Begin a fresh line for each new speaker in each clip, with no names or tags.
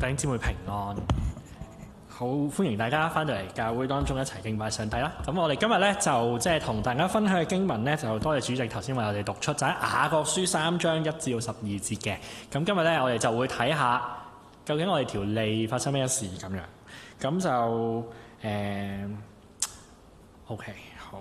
弟兄姊妹平安，好歡迎大家翻到嚟教會當中一齊敬拜上帝啦。咁我哋今日咧就即係同大家分享嘅經文咧，就多謝主席頭先為我哋讀出，就喺雅各書3章1至12節嘅。咁今日咧我哋就會睇下究竟我哋條脷發生咩事咁樣。咁就OK 好。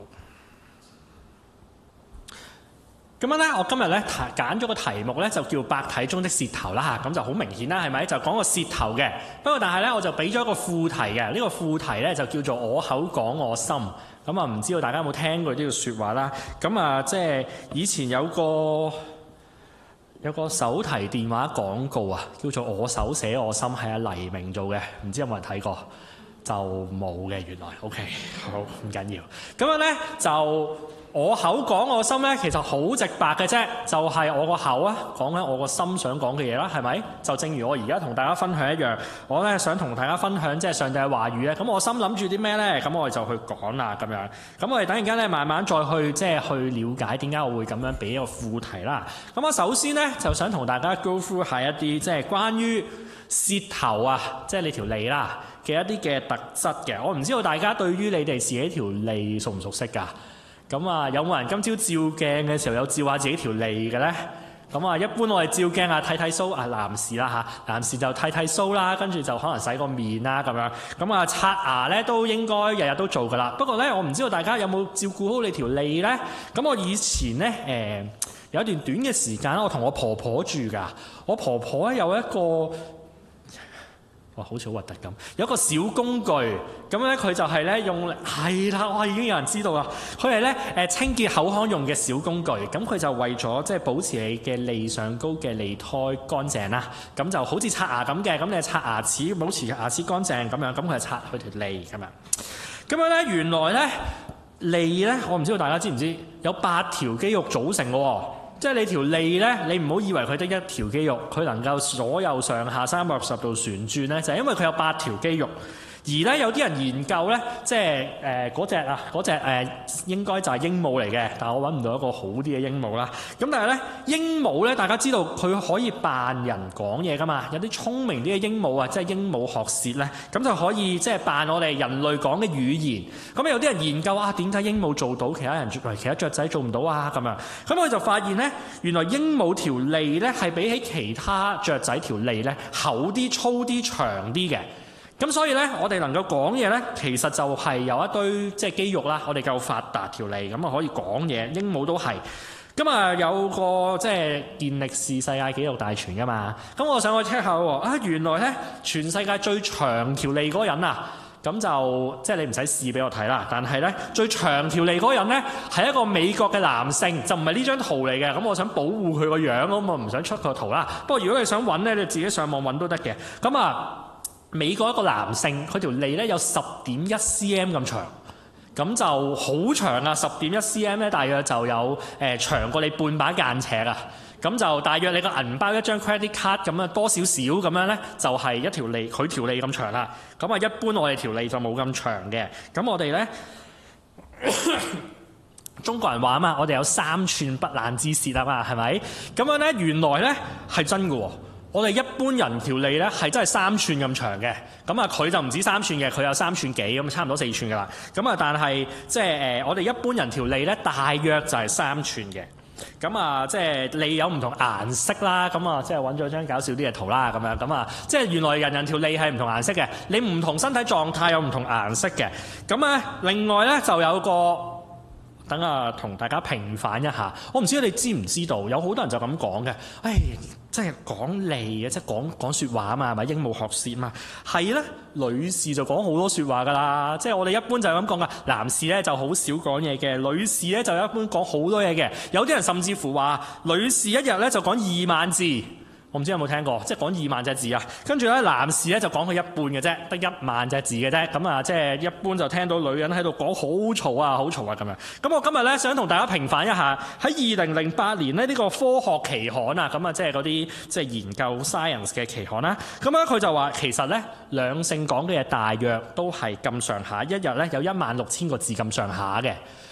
咁樣咧，我今日咧揀咗個題目咧，就叫百體中的舌頭啦嚇，咁就好明顯啦，係咪？就講個舌頭嘅。不過但係咧，我就俾咗一個副題嘅，呢個副題咧就叫做我口講我心。咁啊，唔知道大家有冇聽過呢個説話啦？咁啊，即係以前有個手提電話廣告啊，叫做我手寫我心，係阿黎明做嘅，唔知有冇人睇過？就冇嘅，原來。OK， 好，唔緊要。咁樣咧就。我口講我心咧，其實好直白嘅啫，就係我個口啊，講緊我個心想講嘅嘢啦，係咪？就正如我而家同大家分享一樣，我咧想同大家分享即係上帝嘅話語咧，咁我心諗住啲咩咧？咁我哋就去講啦，咁樣。咁我哋等陣間咧慢慢再去即係去了解點解我會咁樣俾一個副題啦。咁我首先咧就想同大家 go through 下一啲即係關於舌頭啊，即係你條脷啦嘅一啲嘅特質嘅。我唔知道大家對於你哋自己條脷熟唔熟悉㗎？咁啊，有冇人今朝照鏡嘅時候有照下自己條脷嘅咧？咁啊，一般我哋照鏡啊，剃須啊，男士啦嚇，男士就剃須啦，跟住就可能洗個面啦咁樣。咁啊，刷牙咧都應該日日都做噶啦。不過咧，我唔知道大家有冇照顧好你條脷咧？咁我以前咧有一段短嘅時間，我同我婆婆住㗎。我婆婆咧有一個。哇，好似好核突咁！有一個小工具，咁咧佢就係咧用係啦，哇已經有人知道啦。佢係咧清潔口腔用嘅小工具，咁佢就為咗即係保持你嘅脷上高嘅脷苔乾淨啦。咁就好似刷牙咁嘅，咁你刷牙齒保持牙齒乾淨咁樣，咁佢就刷佢條脷咁樣。咁樣咧原來咧脷咧，我唔知道大家知唔知有8條肌肉組成嘅喎。即係你條脷咧，你唔好以為佢得一條肌肉，佢能夠左右上下360度旋轉咧，就係因為佢有8條肌肉。而咧有啲人研究咧，即係嗰隻應該就係鸚鵡嚟嘅，但係我揾唔到一個好啲嘅鸚鵡啦。咁但係咧鸚鵡咧，大家知道佢可以扮人講嘢噶嘛？有啲聰明啲嘅鸚鵡啊，即係鸚鵡學舌咧，咁就可以即係扮我哋人類講嘅語言。咁有啲人研究啊，點解鸚鵡做到，其他雀仔做唔到啊？咁樣，咁佢就發現咧，原來鸚鵡條脷咧係比起其他雀仔條脷咧厚啲、粗啲、長啲嘅。咁所以咧，我哋能夠講嘢咧，其實就係有一堆即係肌肉啦。我哋夠發達條脷，咁啊可以講嘢。鸚鵡都係。咁啊有個即係健力士世界紀錄大全噶嘛。咁我上去 check 下喎，原來咧全世界最長條脷嗰個人啊，咁就即係你唔使試俾我睇啦。但係咧最長條脷嗰個人咧係一個美國嘅男性，就唔係呢張圖嚟嘅。咁我想保護佢個樣，咁我唔想出個圖啦。不過如果你想揾咧，你自己上網揾都得嘅。咁啊。美國一個男性，佢條脷咧有10.1 cm 咁長，咁就好長啊！10.1 cm 咧，大約就有長過你半把間尺啊！咁就大約你個銀包一張 credit card 咁啊，多少少咁樣咧，就係一條脷，佢條脷咁長啦。咁啊，一般我哋條脷就冇咁長嘅。咁我哋咧，中國人話啊嘛，我哋有3寸不爛之舌啊嘛，係咪？咁樣咧，原來咧係真嘅喎。我哋一般人條脷咧係真係3寸咁長嘅，咁啊佢就唔止3寸嘅，佢有3寸幾咁，差唔多4寸噶啦。咁啊，但係即係我哋一般人條脷咧大約就係3寸嘅。咁啊，即係脷有唔同顏色啦，咁啊，即係揾咗張搞笑啲嘅圖啦，咁樣咁啊，即係原來人人條脷係唔同顏色嘅，你唔同身體狀態有唔同顏色嘅。咁啊，另外咧就有個。等啊，同大家平反一下。我唔知你知唔知道，有好多人就咁講嘅。即係講脷嘅，即係講説話啊嘛，係咪？鸚鵡學舌嘛，係咧。女士就講好多説話㗎啦。即係我哋一般就係咁講噶。男士咧就好少講嘢嘅，女士咧就一般講好多嘢嘅。有啲人甚至乎話，女士一日咧就講2萬字。我唔知有冇聽過，即係講2萬隻字啊！跟住咧，男士咧就講佢一半嘅啫，得1萬隻字嘅啫。咁啊，即係一般就聽到女人喺度講好嘈啊，好嘈啊咁樣。咁我今日咧想同大家平反一下，喺2008年咧呢個科學期刊啊，咁啊即係嗰啲即係研究 science 嘅期刊啦。咁咧佢就話其實咧兩性講嘅嘢大約都係咁上下，一日咧有16000個字咁上下嘅。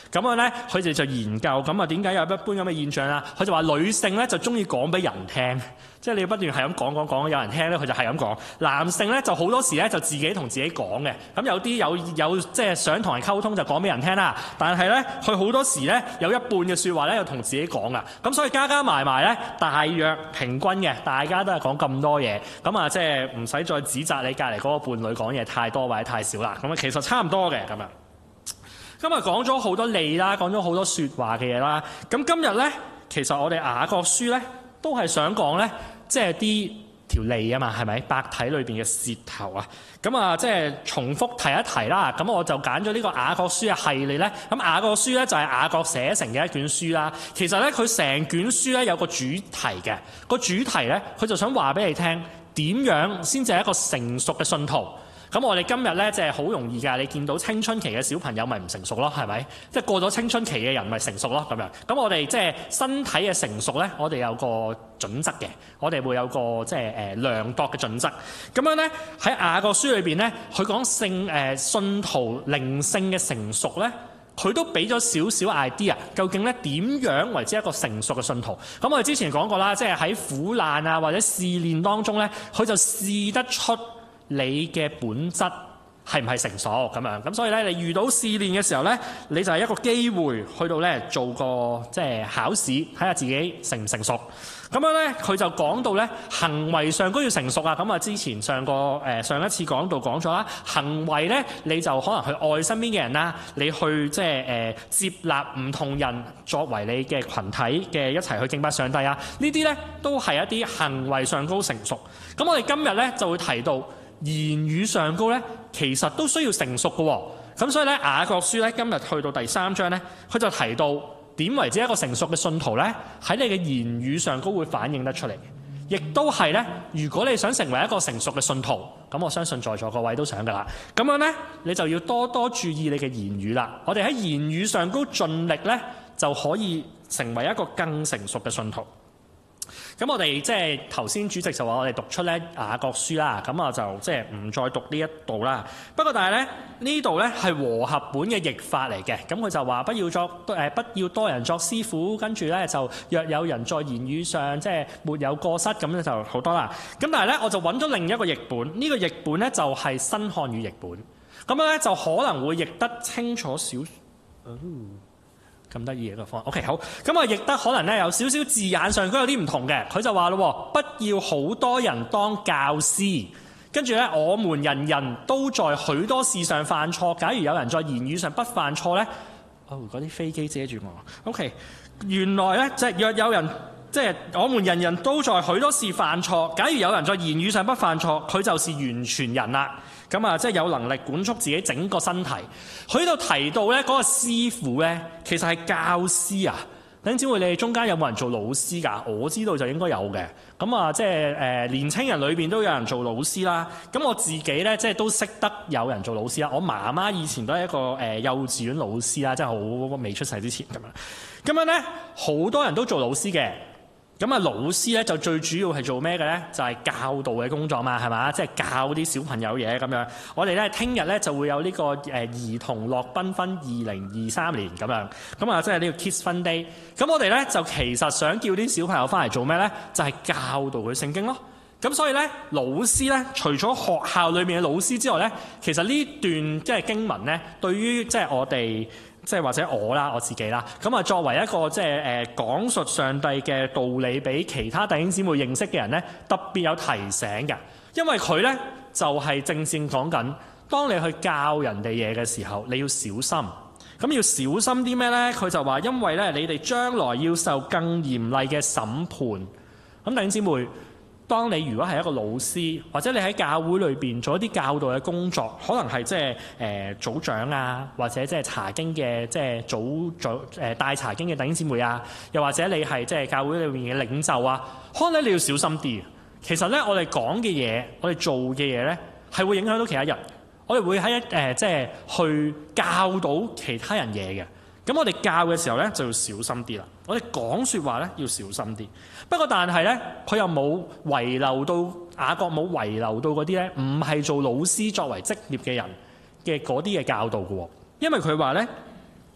咁樣咧，佢哋就研究咁啊點解有一般咁嘅現象啦？佢就話女性咧就中意講俾人聽，即係你不斷係咁講，有人聽咧，佢就係咁講。男性咧就好多時咧就自己同自己講嘅。咁有啲有即係想同人溝通就講俾人聽啦。但係咧，佢好多時咧有一半嘅説話咧又同自己講噶。咁所以加埋咧，大約平均嘅，大家都係講咁多嘢。咁啊，即係唔使再指責你隔離嗰個伴侶講嘢太多或者太少啦。咁啊，其實差唔多嘅咁樣。今日講咗好多例啦，講咗好多説話嘅嘢啦。咁今日咧，其實我哋雅各書咧都係想講咧，即係啲條例啊嘛，係咪？百體裏邊嘅舌頭啊。咁啊，即係重複提一提啦。咁我就揀咗呢個雅各書嘅系列咧。咁雅各書咧就係雅各寫成嘅一卷書啦。其實咧，佢成卷書咧有個主題嘅。個主題咧，佢就想話俾你聽點樣先至係一個成熟嘅信徒。咁我哋今日咧，即係好容易㗎。你見到青春期嘅小朋友咪唔成熟咯，係咪？即係過咗青春期嘅人咪成熟咯，咁樣。咁我哋即係身體嘅成熟咧，我哋有個準則嘅，我哋會有個即係量度嘅準則。咁樣咧喺雅各書裏邊咧，佢講信徒靈性嘅成熟咧，佢都俾咗少少 idea，究竟咧點樣為之一個成熟嘅信徒？咁我哋之前講過啦，即係喺苦難啊或者試煉當中咧，佢就試得出你嘅本質係唔係成熟咁樣？咁所以咧，你遇到試煉嘅時候咧，你就係一個機會去到咧做個即係考試，睇下自己成唔成熟。咁樣咧，佢就講到咧行為上都要成熟啊。咁啊，之前上一次講到講咗啦，行為咧你就可能去愛身邊嘅人啦，你去即係接納唔同人作為你嘅群體嘅一齊去敬拜上帝啊。呢啲咧都係一啲行為上高成熟。咁我哋今日咧就會提到。言語上高咧，其實都需要成熟嘅喎。咁所以咧，雅各書咧今日去到第3章咧，佢就提到點為之一個成熟嘅信徒咧，喺你嘅言語上高會反映得出嚟。亦都係咧，如果你想成為一個成熟嘅信徒，咁我相信在座各位都想噶啦。咁樣咧，你就要多多注意你嘅言語啦。我哋喺言語上高盡力咧，就可以成為一個更成熟嘅信徒。咁我哋即係頭先主席就話我哋讀出咧雅各書啦，咁我就即係唔再讀呢一度啦。不過但係咧呢度咧係和合本嘅譯法嚟嘅，咁佢就話不要多人作師傅，跟住咧就若有人在言語上即係沒有過失，咁咧就好多啦。咁但係咧我就揾咗另一個譯本，呢個譯本咧就係新漢語譯本，咁樣咧就可能會譯得清楚少。咁得意嘅個方案 ，OK 好，咁啊譯得可能咧有少少字眼上都有啲唔同嘅。佢就話咯，不要好多人當教師，跟住咧我們人人都在許多事上犯錯。假如有人在言語上不犯錯咧，嗰啲飛機遮住我。OK， 原來咧即係若有人即係我們人人都在許多事犯錯。假如有人在言語上不犯錯，佢就是完全人啦。咁啊，即係有能力管束自己整個身體。佢喺度提到咧，嗰個師傅咧，其實係教師啊。弟兄姊妹，你哋中間有冇人做老師㗎？我知道就應該有嘅。咁啊，即係年青人裏邊都有人做老師啦。咁我自己咧，即係都識得有人做老師啦。我媽媽以前都係一個幼稚園老師啦，即係好未出世之前咁樣。咁樣咧，好多人都做老師嘅。咁啊，老師咧就最主要係做咩嘅咧？就係教導嘅工作嘛，係嘛？即係教啲小朋友嘢咁樣。我哋咧聽日咧就會有呢個兒童樂繽紛2023年咁樣。咁啊，即係呢個 Kids Fun Day。咁我哋咧就其實想叫啲小朋友翻嚟做咩咧？就係教導佢聖經咯。咁所以咧，老師咧除咗學校裏面嘅老師之外咧，其實呢段即係經文咧，對於即係我哋。即係或者我自己啦，咁啊作為一個即係講述上帝嘅道理俾其他弟兄姊妹認識嘅人咧，特別有提醒嘅，因為佢咧就係正講緊，當你去教人哋嘢嘅時候，你要小心。咁要小心啲咩咧？佢就話，因為咧你哋將來要受更嚴厲嘅審判。咁弟兄姊妹，當你如果係一個老師，或者你喺教會裏邊做一啲教導嘅工作，可能係即係組長啊，或者即係查經嘅即係組帶查經嘅弟兄姊妹啊，又或者你係即係教會裏面嘅領袖啊，可能你要小心啲。其實咧，我哋講嘅嘢，我哋做嘅嘢咧，係會影響到其他人。我哋會喺即係去教導其他人嘢嘅。咁我哋教嘅時候咧，就要小心啲啦。我哋講説話咧，要小心啲。不過但係咧，佢又冇遺留到雅各冇遺留到嗰啲咧，唔係做老師作為職業嘅人嘅嗰啲嘅教導嘅喎。因為佢話咧，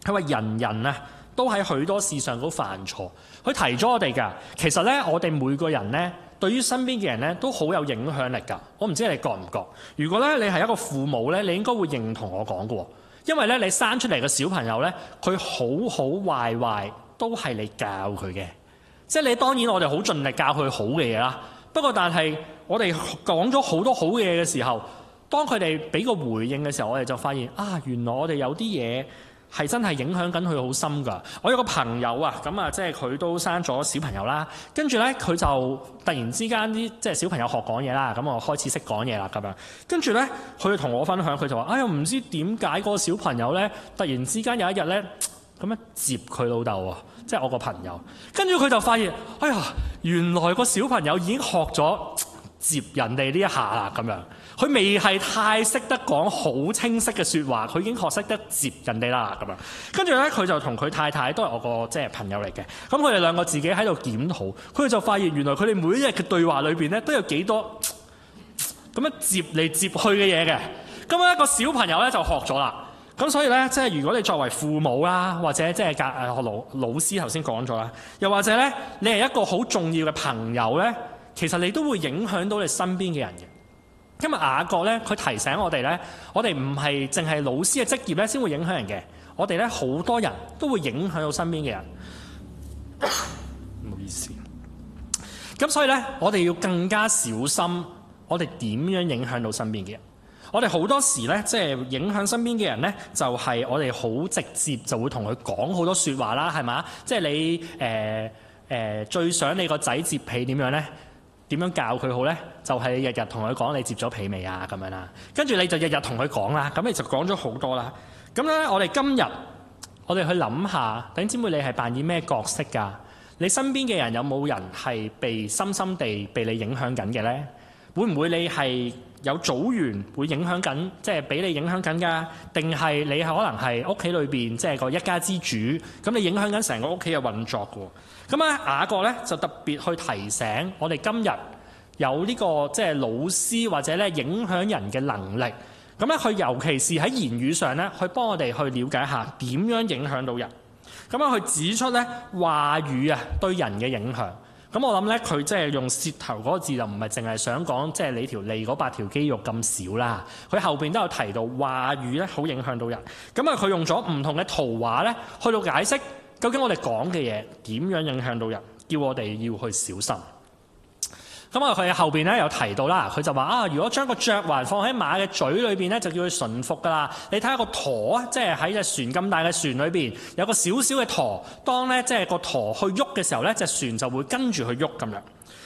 佢話人人啊都喺許多事上都犯錯。佢提咗我哋㗎，其實咧我哋每個人咧對於身邊嘅人咧都好有影響力㗎。我唔知你覺唔覺？如果咧你係一個父母咧，你應該會認同我講嘅喎，因為咧你生出嚟嘅小朋友咧，佢好好壞壞都係你教佢嘅。即係你當然我哋好盡力教佢好嘅嘢啦，不過但係我哋講咗好多好嘅嘢嘅時候，當佢哋俾個回應嘅時候，我哋就發現啊，原來我哋有啲嘢係真係影響緊佢好深㗎。我有個朋友啊，咁啊即係佢都生咗小朋友啦，跟住咧佢就突然之間啲即係小朋友學講嘢啦，咁我開始識講嘢啦咁樣，跟住咧佢同我分享，佢就話：哎呀，唔知點解嗰個小朋友咧突然之間有一日咧咁樣接佢老豆啊！即係我個朋友，跟住佢就發現，哎呀，原來個小朋友已經學咗接人哋呢一下啦，咁樣佢未係太識得講好清晰嘅説話，佢已經學識得接人哋啦，咁樣跟住咧，佢就同佢太太都係我個即係朋友嚟嘅，咁佢哋兩個自己喺度檢討，佢哋就發現原來佢哋每一日嘅對話裏邊咧都有幾多咁樣接嚟接去嘅嘢嘅，咁咧個小朋友咧就學咗啦。咁所以咧，即係如果你作為父母啦，或者即係老師頭先講咗啦，又或者咧，你係一個好重要嘅朋友咧，其實你都會影響到你身邊嘅人嘅。今日雅各咧，佢提醒我哋咧，我哋唔係淨係老師嘅職業咧先會影響人嘅，我哋咧好多人都會影響到身邊嘅人。唔好意思。咁所以咧，我哋要更加小心，我哋點樣影響到身邊嘅人。我哋好多時咧，即係影響身邊嘅人咧，就係我哋好直接就會同佢講好多説話啦，係嘛？即係你最想你個仔摺被點樣咧？點樣教佢好咧？就係日日同佢講你摺咗被未啊咁樣啦。跟住你就日日同佢講啦，咁你就講咗好多啦。咁咧，我哋今日我哋去諗下，弟兄姊妹你係扮演咩角色㗎？你身邊嘅人有冇人係被深深地被你影響緊嘅咧？會唔會你係有組員會影響緊，即係俾你影響緊㗎？定係你可能係屋企裏邊即係個一家之主，咁你影響緊成個屋企嘅運作㗎喎。咁啊，雅各咧就特別去提醒我哋今日有呢個即係老師或者咧影響人嘅能力。咁咧佢尤其是喺言語上咧，去幫我哋去了解下點樣影響到人。咁樣去指出咧話語啊對人嘅影響。咁我諗咧，佢即係用舌頭嗰個字就唔係淨係想講即係你條脷嗰8條肌肉咁少啦。佢後邊都有提到話語咧，好影響到人。咁啊，佢用咗唔同嘅圖畫咧，去到解釋究竟我哋講嘅嘢點樣影響到人，叫我哋要去小心。咁啊，佢後邊咧有提到啦，佢就話啊，如果將個嚼環放喺馬嘅嘴裏邊咧，就叫佢順服噶啦。你睇下個舵啊，即係喺隻船咁大嘅船裏邊有個小小嘅舵，當咧即係個舵去喐嘅時候咧，隻船就會跟住去喐咁樣。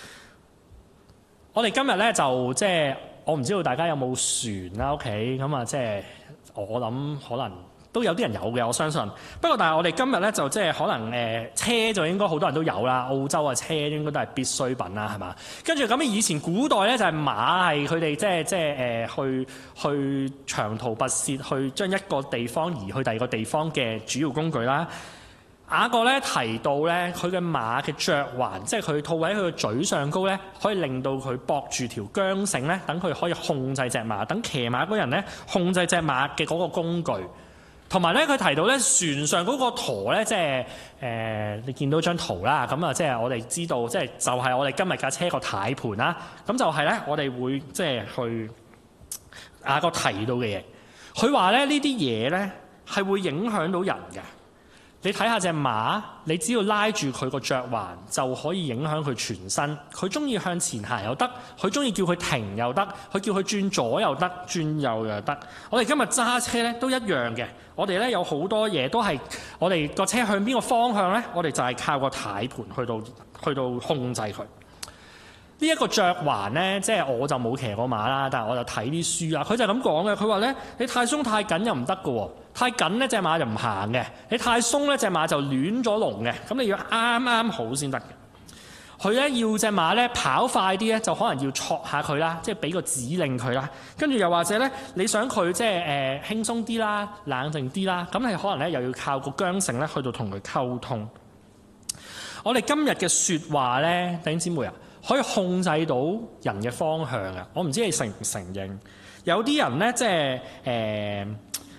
我哋今日咧就即係我唔知道大家有冇船啦屋企，咁啊即係我諗可能都有啲人有嘅，我相信。不過但係我哋今日咧就即係可能車就應該好多人都有啦。澳洲嘅車應該都係必需品啦，係嘛？跟住咁以前古代咧就係馬係佢哋即係去長途跋涉，去將一個地方移去第二個地方嘅主要工具啦。雅各咧提到咧佢嘅馬嘅嚼環，即係佢套喺佢嘅嘴上高咧，可以令到佢駁住條韁繩咧，等佢可以控制隻馬，等騎馬嗰人咧控制隻馬嘅嗰個工具。同埋咧，佢提到咧船上嗰個舵咧，即係你見到張圖啦，咁啊，即係我哋知道，即係就係我哋今日架車個軚盤啦。咁就係咧，我哋會即係去雅各提到嘅嘢。佢話咧呢啲嘢咧係會影響到人嘅。你睇下隻馬，你只要拉住佢個嚼環就可以影響佢全身。佢中意向前行又得，佢中意叫佢停又得，佢叫佢轉左又得，轉右又得。我哋今日揸車咧都一樣嘅。我哋咧有好多嘢都係我哋個車向邊個方向咧，我哋就係靠個軚盤去到控制佢。呢一個嚼環咧，即係我就冇騎過馬啦，但係我就睇啲書啦。佢就係咁講嘅，佢話咧你太鬆太緊又唔得㗎喎，太緊咧隻馬就唔行嘅，你太鬆咧隻馬就亂咗龍嘅，咁你要啱啱好先得嘅。佢咧要隻馬咧跑快啲咧，就可能要挫下佢啦，即係俾個指令佢啦。跟住又或者咧，你想佢即係輕鬆啲啦、冷靜啲啦，咁你可能咧又要靠個韁繩咧去到同佢溝通。我哋今日嘅説話咧，弟兄姊妹啊，可以控制到人嘅方向啊！我唔知你承唔承認，有啲人咧即係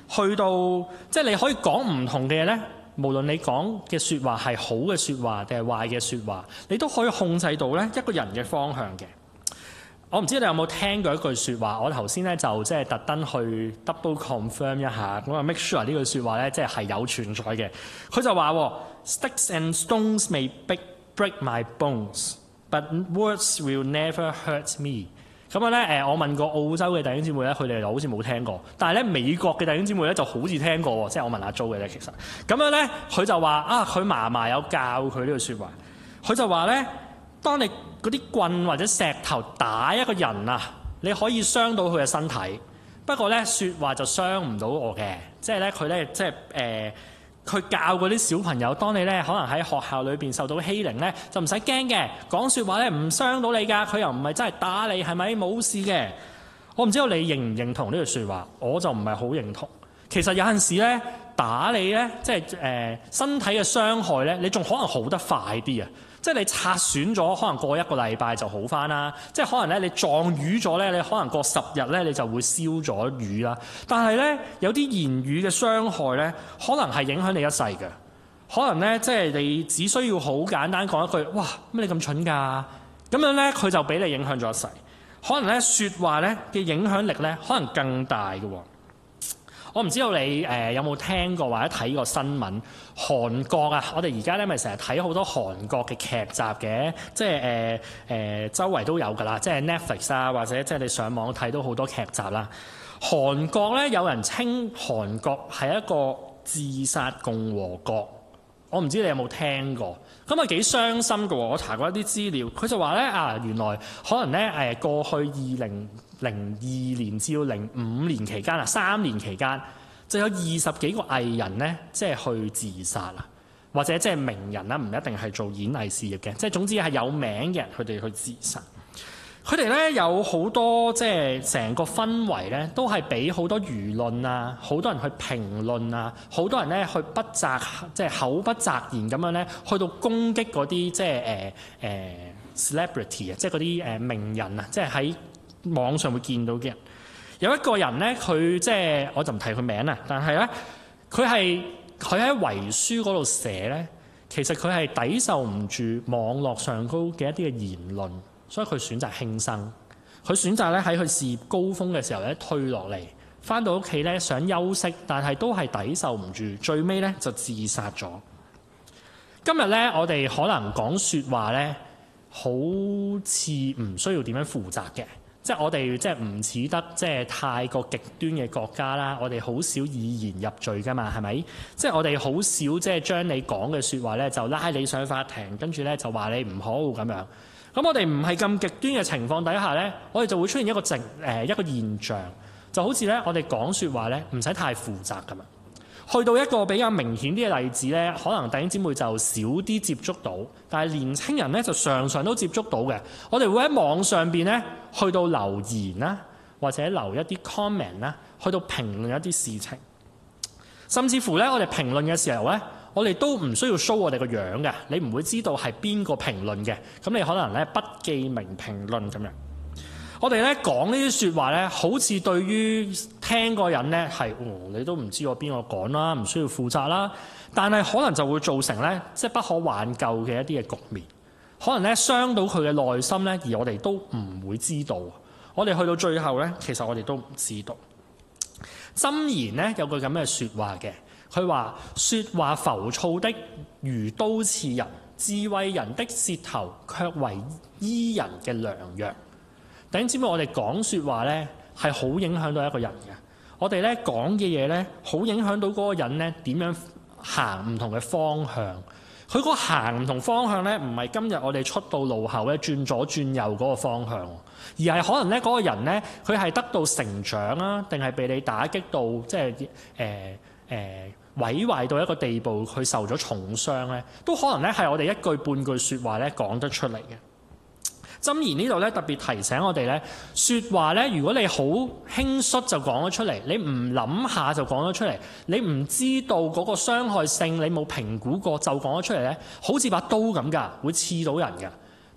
去到即係你可以講唔同嘅嘢咧，無論你講嘅説話係好嘅説話定係壞嘅説話，你都可以控制到咧一個人嘅方向嘅。我唔知你有冇聽過一句説話，我頭先咧就即係特登去 double confirm 一下，咁啊 make sure 呢句説話咧即係有存在嘅。佢就話：Sticks and stones may break my bones, but words will never hurt me。咁樣咧我問過澳洲嘅弟兄姊妹咧，佢哋就好似冇聽過，但係咧美國嘅弟兄姊妹咧就好似聽過喎。即係我問阿 Jo 嘅咧，其實咁樣咧佢就話佢嫲嫲有教佢呢句説話，佢就話咧，當你嗰啲棍或者石頭打一個人啊，你可以傷到佢嘅身體，不過咧説話就傷唔到我嘅。即係咧佢咧即係佢教嗰啲小朋友，當你咧可能喺學校裏邊受到欺凌咧，就唔使驚嘅，講説話咧唔傷到你㗎，佢又唔係真係打你，係咪冇事嘅？我唔知道你認唔認同呢句説話，我就唔係好認同。其實有陣時咧打你咧，即係身體嘅傷害咧，你仲可能好得快啲啊！即係你擦損咗，可能過一個禮拜就好返啦。即係可能咧，你撞瘀咗咧，你可能過10日咧，你就會燒咗瘀啦。但係咧，有啲言語嘅傷害咧，可能係影響你一世嘅。可能咧，即係你只需要好簡單講一句：哇，乜你咁蠢㗎？咁樣咧，佢就俾你影響咗一世。可能咧，説話咧嘅影響力咧，可能更大嘅。我唔知道你有冇聽過或者睇過新聞，韓國啊，我哋而家咧咪成日睇好多韓國嘅劇集嘅，即係周圍都有㗎啦，即係 Netflix 啊，或者即係你上網睇到好多劇集啦。韓國咧有人稱韓國係一個自殺共和國，我唔知你有冇聽過，咁啊幾傷心㗎喎！我查過一啲資料，佢就話咧原來可能咧過去2002年至到05年期間3年期間就有20幾個藝人咧，即係去自殺啦，或者即係名人啦，唔一定係做演藝事業嘅，即係總之係有名嘅人，佢哋去自殺。佢哋咧有好多即係成個氛圍咧，都係俾好多輿論啊，好多人去評論啊，好多人咧去不擇即係口不擇言咁樣咧，去到攻擊嗰啲即係celebrity 啊，即係嗰啲名人啊，即係喺網上會見到嘅人。有一個人咧，佢即係我就唔提佢名啦，但係咧佢喺遺書嗰度寫咧，其實佢係抵受唔住網絡上高嘅一啲嘅言論。所以佢選擇輕生，佢選擇咧喺佢事業高峰嘅時候咧退落嚟，返到屋企咧想休息，但係都係抵受唔住，最尾咧就自殺咗。今日咧我哋可能講説話咧，好似唔需要點樣負責嘅，即係我哋即係唔似得即係太過極端嘅國家啦。我哋好少以言入罪㗎嘛，係咪？即係我哋好少即係將你講嘅説話咧就拉你上法庭，跟住咧就話你唔好咁樣。咁我哋唔係咁極端嘅情況底下咧，我哋就會出現一個現象，就好似咧我哋講説話咧唔使太負責㗎嘛。去到一個比較明顯啲嘅例子咧，可能弟兄姊妹就少啲接觸到，但係年青人咧就常常都接觸到嘅。我哋會喺網上邊咧去到留言啦，或者留一啲 comment 啦，去到評論一啲事情，甚至乎咧我哋評論嘅時候咧，我哋都唔需要 show 我哋個樣嘅，你唔會知道係邊個評論嘅，咁你可能咧不記名評論咁樣。我哋咧講呢啲説話咧，好似對於聽個人咧係，你都唔知我邊個講啦，唔需要負責啦。但係可能就會造成咧，即係不可挽救嘅一啲嘅局面，可能咧傷到佢嘅內心咧，而我哋都唔會知道。我哋去到最後咧，其實我哋都唔知道。箴言咧有句咁嘅説話嘅。佢話：説話浮躁的如刀刺人，智慧人的舌頭卻為醫人嘅良藥。弟兄姊妹，我哋講説話咧係好影響到一個人嘅。我哋咧講嘅嘢咧，好影響到嗰個人咧點樣行唔同嘅方向。佢個行唔同方向咧，唔係今日我哋出到路後咧轉左轉右嗰個方向，而係可能咧嗰個人咧佢係得到成長啦，定係被你打擊到即係毀壞到一個地步，佢受咗重傷咧，都可能咧係我哋一句半句説話咧講得出嚟嘅。箴言呢度咧特別提醒我哋咧，説話咧如果你好輕率就講咗出嚟，你唔諗下就講咗出嚟，你唔知道嗰個傷害性，你冇評估過就講咗出嚟咧，好似把刀咁㗎，會刺到人㗎。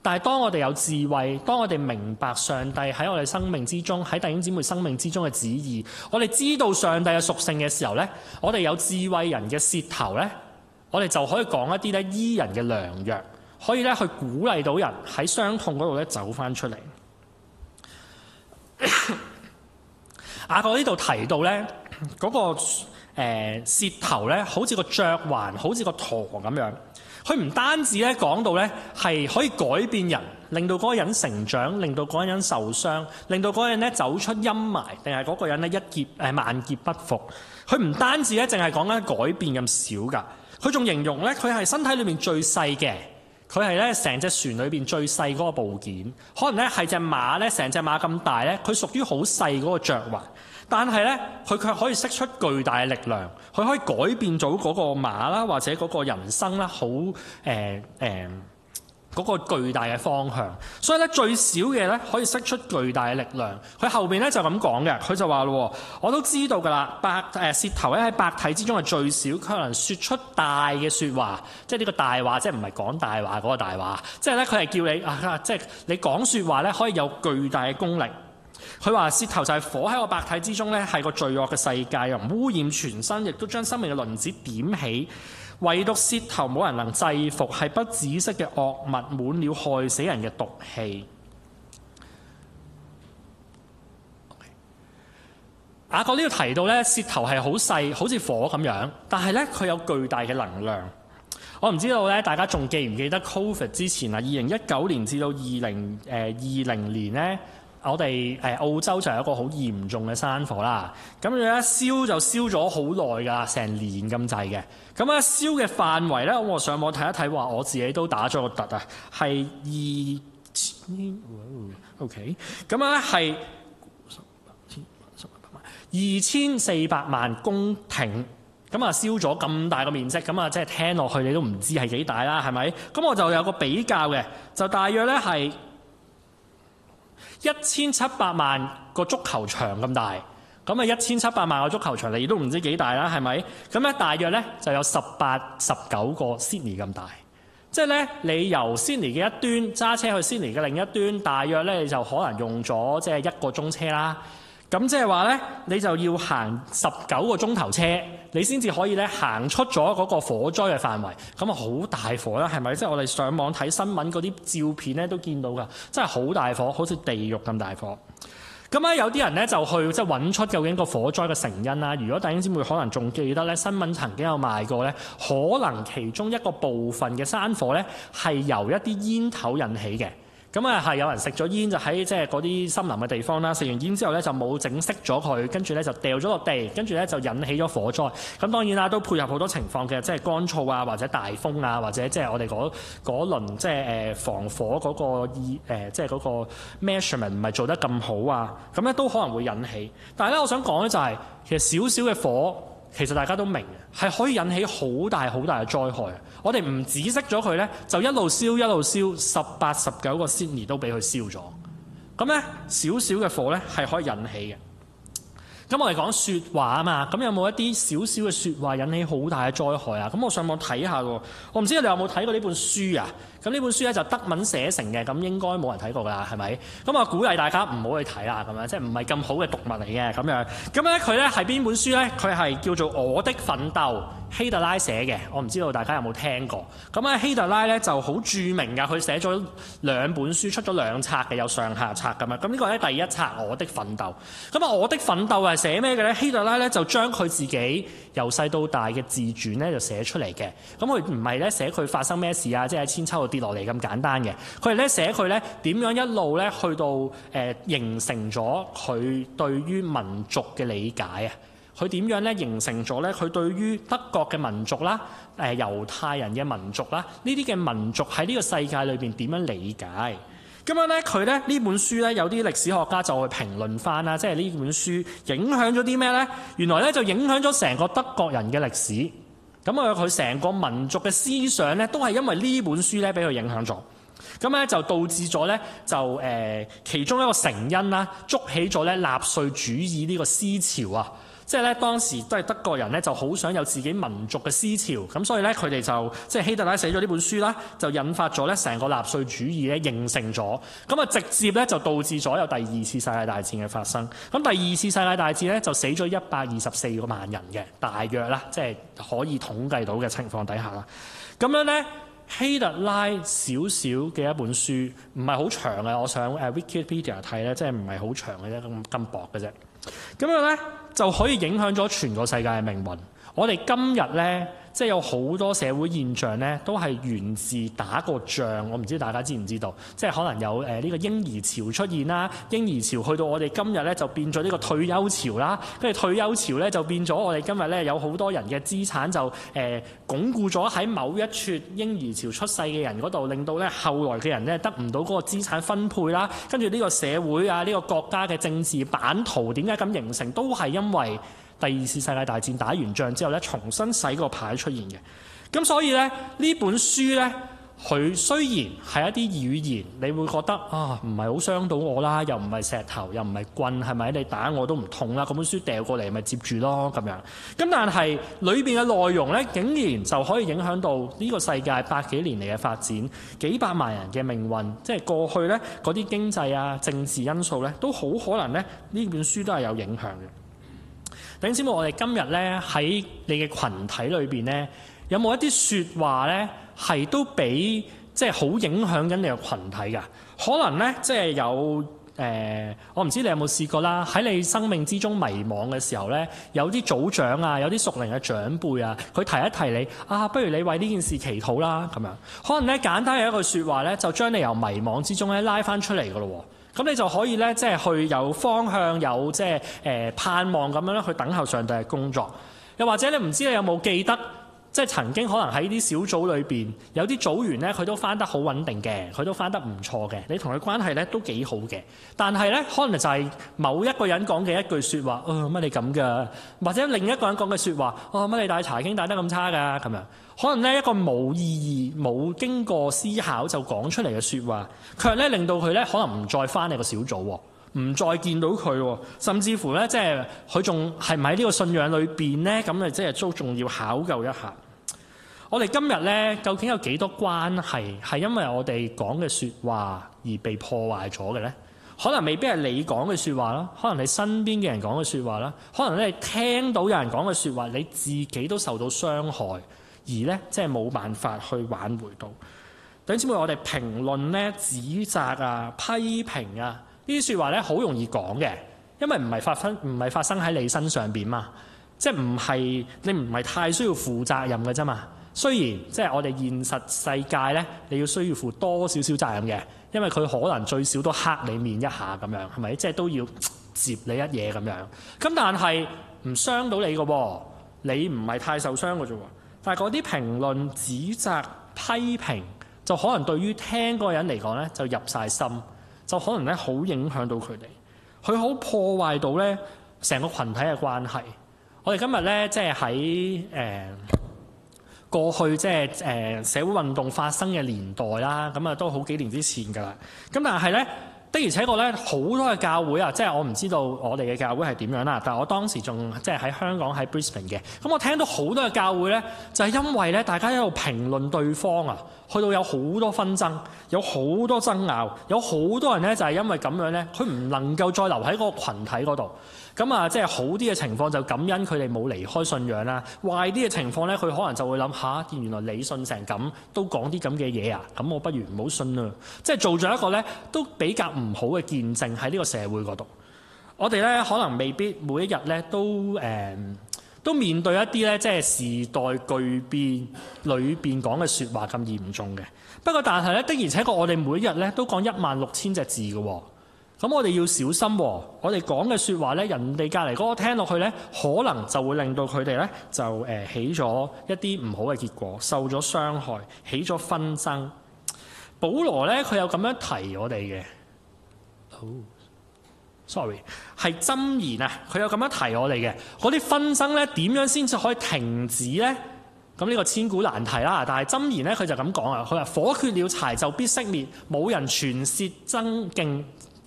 但係當我哋有智慧，當我哋明白上帝喺我哋生命之中，喺弟兄姊妹生命之中嘅旨意，我哋知道上帝嘅屬性嘅時候呢，我哋有智慧人嘅舌頭呢，我哋就可以講一啲咧醫人嘅良藥，可以咧去鼓勵到人喺傷痛嗰度咧走翻出嚟。雅各呢度提到咧嗰個舌頭咧，好似個嚼環，好似個舵咁樣。佢唔單止咧講到咧係可以改變人，令到嗰個人成長，令到嗰個人受傷，令到嗰個人咧走出陰霾，定係嗰個人咧萬劫不復。佢唔單止咧淨係講緊改變咁少㗎，佢仲形容咧佢係身體裏面最細嘅。佢係咧成隻船裏邊最細嗰個部件，可能咧係隻馬咧成隻馬咁大咧，佢屬於好細嗰個嚼環，但係咧佢卻可以釋出巨大嘅力量，佢可以改變咗嗰個馬啦，或者嗰個人生啦，好嗰個巨大嘅方向。所以咧最少嘅咧可以釋出巨大嘅力量。佢後邊咧就咁講嘅，佢就話咯，我都知道㗎啦，舌頭咧喺百體之中係最少，佢能説出大嘅説話，即係呢個大話，即係唔係講大話嗰個大話，即係咧佢係叫你即係你講説話咧可以有巨大嘅功力。佢話舌頭就係火喺個百體之中咧，係個罪惡嘅世界，又污染全身，亦都將生命嘅輪子點起。唯獨舌頭冇人能制服，係不止息嘅惡物，滿了害死人嘅毒氣。雅各呢度提到咧，舌頭係好細，好似火咁樣，但係咧佢有巨大嘅能量。我唔知道咧，大家仲記唔記得 Covid 之前啊？2019年至到2020年咧，我哋澳洲就有一個好嚴重嘅山火啦。咁樣咧燒就燒咗好耐㗎，成年咁滯嘅。咁咧燒嘅範圍咧，我上網睇一睇，話我自己都打咗個突啊，係OK。咁咧係2400萬公頃。咁啊燒咗咁大個面積，咁啊即係聽落去你都唔知係幾大啦，係咪？咁我就有個比較嘅，就大約咧係1700萬個足球場咁大。咁啊1700萬個足球場你都唔知幾大啦，係咪？咁咧大約咧就有18、19個 Sydney 咁大。即係咧你由 Sydney 嘅一端揸車去 Sydney 嘅另一端，大約咧你就可能用咗即係1個鐘車啦。咁即係話咧，你就要行19個鐘頭車，你先至可以咧行出咗嗰個火災嘅範圍。咁啊好大火啦，係咪？即係我哋上網睇新聞嗰啲照片咧都見到㗎，真係好大火，好似地獄咁大火。咁啊有啲人咧就去即係揾出究竟個火災嘅成因啦。如果弟兄姊妹可能仲記得咧，新聞曾經有賣過咧，可能其中一個部分嘅山火咧係由一啲煙頭引起嘅。咁啊係有人食咗煙就喺即係嗰啲森林嘅地方啦，食完煙之後咧就冇整熄咗佢，跟住咧就掉咗落地，跟住咧就引起咗火災。咁當然啦，都配合好多情況嘅，即係乾燥啊，或者大風啊，或者即係我哋嗰輪即係防火嗰個即係嗰個 measurement 唔係做得咁好啊，咁咧都可能會引起。但係咧，我想講咧就係其實少少嘅火，其實大家都明嘅，係可以引起好大好大嘅災害。我哋唔止熄咗佢咧，就一路燒一路燒，18、19個 Sydney 都俾佢燒咗。咁咧少少嘅火咧係可以引起嘅。咁我哋講説話啊嘛，咁有冇一啲少少嘅説話引起好大嘅災害啊？咁我上網睇下喎，我唔知你有冇睇過呢本書啊？咁呢本書咧就德文寫成嘅，咁應該冇人睇過㗎啦，係咪？咁我鼓勵大家唔好去睇啦，咁樣即係唔係咁好嘅讀物嚟嘅咁樣。咁咧佢咧係邊本書咧？佢係叫做《我的奮鬥》，希特拉寫嘅。我唔知道大家有冇聽過。咁咧希特拉咧就好著名㗎，佢寫咗2本書，出咗2冊嘅，有上下冊㗎嘛。咁呢個咧第一冊《我的奮鬥》。咁啊，《我的奮鬥》係寫咩嘅咧？希特拉咧就將佢自己由細到大嘅自傳咧就寫出嚟嘅。咁佢唔係咧寫佢發生咩事啊，即係喺千秋度跌落嚟咁簡單嘅。佢係咧寫佢咧點樣一路咧去到形成咗佢對於民族嘅理解啊。佢點樣咧形成咗咧佢對於德國嘅民族啦、猶太人嘅民族啦，呢啲嘅民族喺呢個世界裏邊點樣理解？咁樣咧佢咧呢本書咧有啲歷史學家就會評論翻啦，即係呢本書影響咗啲咩咧？原來咧就影響咗成個德國人嘅歷史。咁啊，佢成個民族嘅思想咧，都係因為呢本書咧俾佢影響咗。咁咧就導致咗咧就其中一個成因啦，築起咗咧納粹主義呢個思潮啊！ 即係咧當時都係德國人咧就好想有自己民族嘅思潮，咁所以咧佢哋就即係希特拉寫咗呢本書啦，就引發咗咧成個納粹主義咧形成咗，咁啊直接咧就導致咗有第二次世界大戰嘅發生。咁第二次世界大戰咧就死咗124萬人嘅，大約啦，即係可以統計到嘅情況底下啦。咁樣咧。希特拉少少嘅一本書，唔係好長嘅，我上Wikipedia 睇咧，即係唔係好長嘅啫，咁薄嘅啫。咁樣咧就可以影響咗全個世界嘅命運。我哋今日咧，即係有好多社會現象咧，都係源自打過仗。我唔知大家知唔知道，即係可能有呢個嬰兒潮出現啦，嬰兒潮去到我哋今日咧就變咗呢個退休潮啦，跟住退休潮咧就變咗我哋今日咧有好多人嘅資產就鞏固咗喺某一撮嬰兒潮出世嘅人嗰度，令到咧後來嘅人咧得唔到嗰個資產分配啦，跟住呢個社會啊呢個國家嘅政治版圖點解咁形成，都係因為第二次世界大戰打完仗之後咧，重新洗個牌出現嘅。咁所以咧，呢本書咧，佢雖然係一啲語言，你會覺得啊，唔係好傷到我啦，又唔係石頭，又唔係棍，係咪？你打我都唔痛啦。嗰本書掉過嚟，咪接住咯咁樣。咁但係裏邊嘅內容咧，竟然就可以影響到呢個世界百幾年嚟嘅發展，幾百萬人嘅命運。即係過去咧嗰啲經濟啊、政治因素咧，都好可能咧呢本書都係有影響嘅。弟兄姊妹，我哋今日咧喺你嘅群體裏邊咧，有冇一啲説話咧係都俾即係好影響緊你嘅群體㗎？可能咧即係有我唔知你有冇試過啦。喺你生命之中迷惘嘅時候咧，有啲組長啊，有啲屬靈嘅長輩啊，佢提一提你啊，不如你為呢件事祈禱啦咁樣。可能咧簡單嘅一句説話咧，就將你由迷惘之中咧拉翻出嚟㗎咯喎。咁你就可以咧，即係去有方向，有即係盼望咁樣咧，去等候上帝嘅工作。又或者你唔知你有冇記得，即係曾經可能喺啲小組裏邊，有啲組員咧，佢都返得好穩定嘅，佢都返得唔錯嘅，你同佢關係咧都幾好嘅。但係咧，可能就係某一個人講嘅一句説話，乜你咁㗎？或者另一個人講嘅説話，乜你帶查經帶得咁差㗎？咁樣。可能咧一個冇意義、冇經過思考就講出嚟嘅説話，卻咧令到佢咧可能唔再返你個小組，唔再見到佢，甚至乎咧即係佢仲係唔喺呢個信仰裏邊咧？咁即係都仲要考究一下。我哋今日咧究竟有幾多關係係因為我哋講嘅説話而被破壞咗嘅咧？可能未必係你講嘅説話啦，可能你身邊嘅人講嘅説話啦，可能你聽到有人講嘅説話，你自己都受到傷害。而咧，即係冇辦法去挽回到。弟兄姊妹，我哋評論咧、指責啊、批評啊，呢啲説話咧，好容易講嘅，因為唔係發生喺你身上邊嘛，即係你唔係太需要負責任嘅啫嘛。雖然即係我哋現實世界咧，你要需要負多少少責任嘅，因為佢可能最少都黑你面一下咁樣，係咪？即係都要接你一嘢咁樣。咁但係唔傷到你嘅喎，你唔係太受傷嘅啫喎。但係嗰啲評論、指責、批評，就可能對於聽嗰個人嚟講咧，就入晒心，就可能咧好影響到佢哋，佢好破壞到咧成個群體嘅關係。我哋今日咧即係喺過去即係社會運動發生嘅年代啦，咁啊都好幾年之前㗎啦。咁但係咧的而且確咧好多嘅教會啊，即係我唔知道我哋嘅教會係點樣啦，但係我當時仲即係喺香港喺 Brisbane 嘅，咁我聽到好多嘅教會咧，就係因為咧大家喺度評論對方啊，去到有好多紛爭，有好多爭拗，有好多人咧就係因為咁樣咧，佢唔能夠再留喺嗰個羣體嗰度。咁啊，即係好啲嘅情況就感恩佢哋冇離開信仰啦。壞啲嘅情況咧，佢可能就會諗下，原來你信成咁，都講啲咁嘅嘢啊，咁我不如唔好信啦。即係做咗一個咧都比較唔好嘅見證喺呢個社會嗰度。我哋咧可能未必每一日咧都面對一啲咧即係時代巨變裏邊講嘅説話咁嚴重嘅。不過但係咧的而且確我哋每日咧都講16000隻字嘅喎。咁我哋要小心喎，我哋講嘅説話咧，人哋隔離嗰個聽落去咧，可能就會令到佢哋咧就起咗一啲唔好嘅結果，受咗傷害，起咗紛爭。保羅咧佢有咁樣提我哋嘅，sorry 係箴言啊，佢有咁樣提我哋嘅嗰啲紛爭咧，點樣先至可以停止咧？咁呢個千古難題啦。但係箴言咧佢就咁講啊，佢話火缺了柴就必熄滅，冇人傳舌爭競。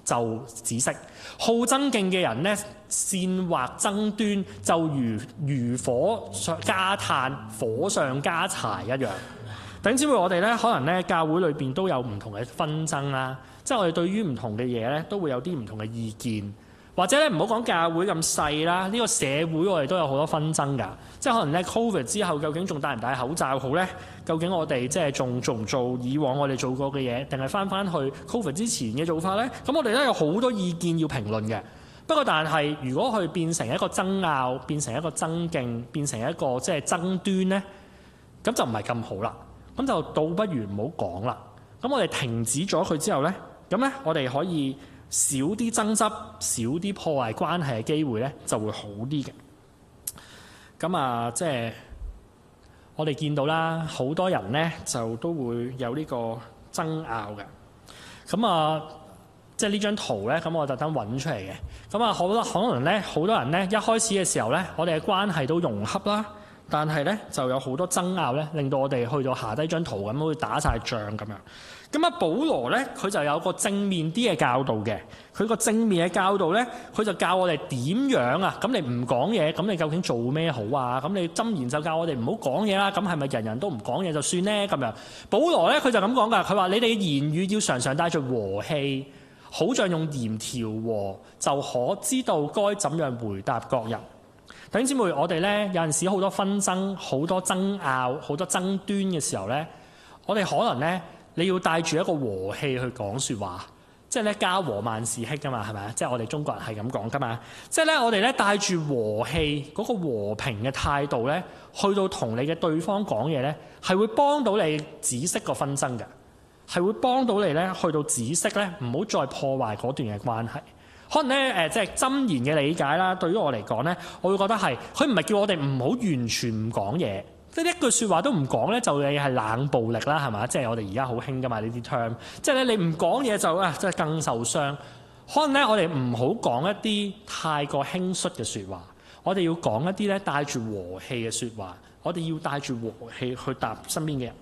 就止息，好爭競嘅人呢，煽惑爭端，就如火上加炭，火上加柴一樣。弟兄姊妹，我哋咧可能咧教會裏邊都有唔同嘅紛爭啦，即係我哋對於唔同嘅嘢咧都會有啲唔同嘅意見，或者咧唔好講教會咁細啦，呢個社會我哋都有好多紛爭㗎。即係可能咧 Covid 之後，究竟仲戴唔戴口罩好咧？究竟我哋即係仲做唔做以往我哋做過嘅嘢，定係翻去 Covid 之前嘅做法咧？咁我哋都有好多意見要評論嘅。不過但係如果佢變成一個爭拗，變成一個爭競，變成一個即係爭端咧，咁就唔係咁好啦。咁就倒不如唔好講啦。咁我哋停止咗佢之後咧，咁咧我哋可以少啲爭執，少啲破壞關係嘅機會咧，就會好啲嘅。咁啊，即係我哋見到啦，好多人咧就都會有呢個爭拗嘅。咁啊，即係呢張圖咧，咁我特登揾出嚟嘅。咁啊，可能咧，好多人咧一開始嘅時候咧，我哋嘅關係都融洽啦。但係咧就有好多爭拗咧，令到我哋去到下低張圖咁，好似打晒仗咁樣。咁啊，保羅咧佢就有個正面啲嘅教導嘅。佢個正面嘅教導咧，佢就教我哋點樣啊？咁你唔講嘢，咁你究竟做咩好啊？咁你箴言就教我哋唔好講嘢啦。咁係咪人人都唔講嘢就算咧？咁樣保羅咧佢就咁講㗎。佢話你哋嘅言語要常常帶著和氣，好像用鹽調和，就可知道該怎樣回答各人。弟兄姊妹，我哋咧有陣時好多紛爭、好多爭拗、好多爭端嘅時候咧，我哋可能咧你要帶住一個和氣去講説話，即係咧家和萬事興㗎嘛，係咪啊？即係我哋中國人係咁講㗎嘛。即係咧我哋咧帶住和氣嗰個和平嘅態度咧，去到同你嘅對方講嘢咧，係會幫到你止息個紛爭嘅，係會幫到你咧去到止息咧，唔好再破壞嗰段嘅關係。可能咧即係箴言嘅理解啦。對於我嚟講咧，我會覺得係佢唔係叫我哋唔好完全唔講嘢，即係一句説話都唔講咧，就係冷暴力啦，係嘛？即係我哋而家好興㗎嘛呢啲 term， 即係咧你唔講嘢就即係更受傷。可能咧我哋唔好講一啲太過輕率嘅説話，我哋要講一啲咧帶住和氣嘅説話，我哋要帶住和氣去答身邊嘅人。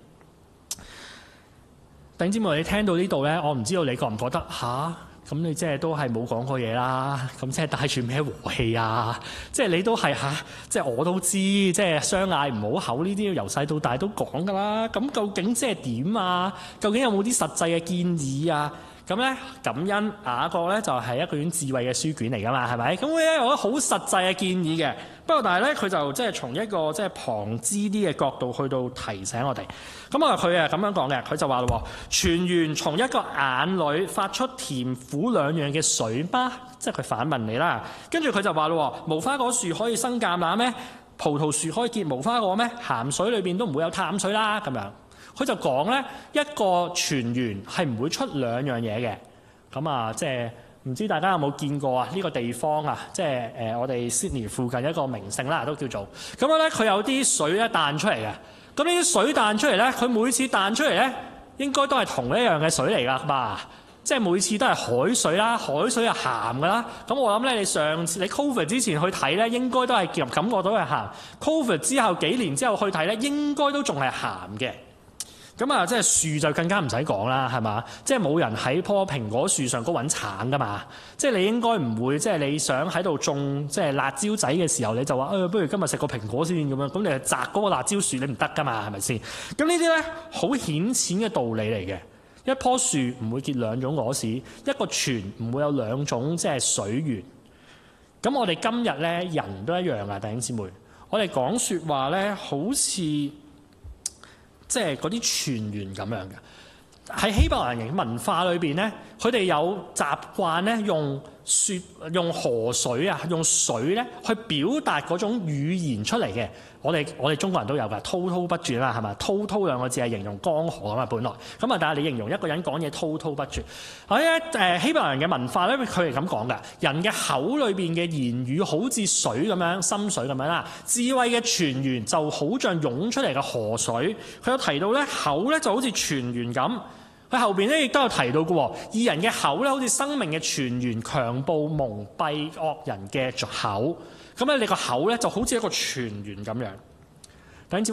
弟兄姊妹，你聽到呢度咧，我唔知道你覺唔覺得吓？咁你即係都係冇講過嘢啦，咁即係帶住咩和氣啊？即係你都係即係我都知，即係相嗌唔好口呢啲，由細到大都講㗎啦。咁究竟即係點啊？究竟有冇啲實際嘅建議啊？咁咧感恩雅各咧就係一卷智慧嘅書卷嚟㗎嘛，係咪？咁咧有好實際嘅建議嘅。不過但係咧佢就即係從一個即係旁支啲嘅角度去到提醒我哋。咁啊佢咁樣講嘅，佢就話咯，泉源從一個眼裏發出甜苦兩樣嘅水嗎？即係佢反問你啦。跟住佢就話咯，無花果樹可以生橄欖咩？葡萄樹可以結無花果咩？鹹水裏邊都唔會有淡水啦。咁樣。佢就講咧，一個泉源係唔會出兩樣嘢嘅。咁啊，即係唔知大家有冇見過啊？呢個地方啊，即係我哋 Sydney 附近一個名勝啦，都叫做咁樣咧。佢有啲水咧彈出嚟嘅。咁呢啲水彈出嚟咧，佢每次彈出嚟咧，應該都係同一樣嘅水嚟㗎嘛。即係每次都係海水啦，海水係鹹㗎啦。咁我諗咧，你上次你 Covid 之前去睇咧，應該都係感覺到係鹹。Covid 之後幾年之後去睇咧，應該都仲係鹹嘅。咁啊，即係樹就更加唔使講啦，係嘛？即係冇人喺棵蘋果樹上高揾橙噶嘛。即係你應該唔會，即係你想喺度種即係辣椒仔嘅時候，你就話不如今日食個蘋果先咁樣。咁你係摘嗰個辣椒樹，你唔得噶嘛，係咪先？咁呢啲咧好顯淺嘅道理嚟嘅。一棵樹唔會結兩種果實，一個泉唔會有兩種即係水源。咁我哋今日咧人都一樣啊，弟兄姊妹。我哋講説話咧，好似即係嗰啲泉源咁樣嘅。喺希伯來人嘅文化裏邊咧，佢哋有習慣咧用河水啊，用水咧去表達嗰種語言出嚟嘅。我哋中國人都有㗎，滔滔不絕啦，係咪？滔滔兩個字係形容江河啊嘛，本來咁啊，但係你形容一個人講嘢滔滔不絕。喺希伯來人嘅文化咧，佢係咁講㗎，人嘅口裏邊嘅言語好似水咁樣，深水咁樣啦。智慧嘅泉源就好像湧出嚟嘅河水。佢有提到咧，口咧就好似泉源咁。佢後邊咧亦都有提到嘅喎，義人嘅口咧好似生命嘅泉源，強暴蒙蔽惡人嘅口。咁咧，你個口咧就好似一個泉源咁樣。弟兄姊妹，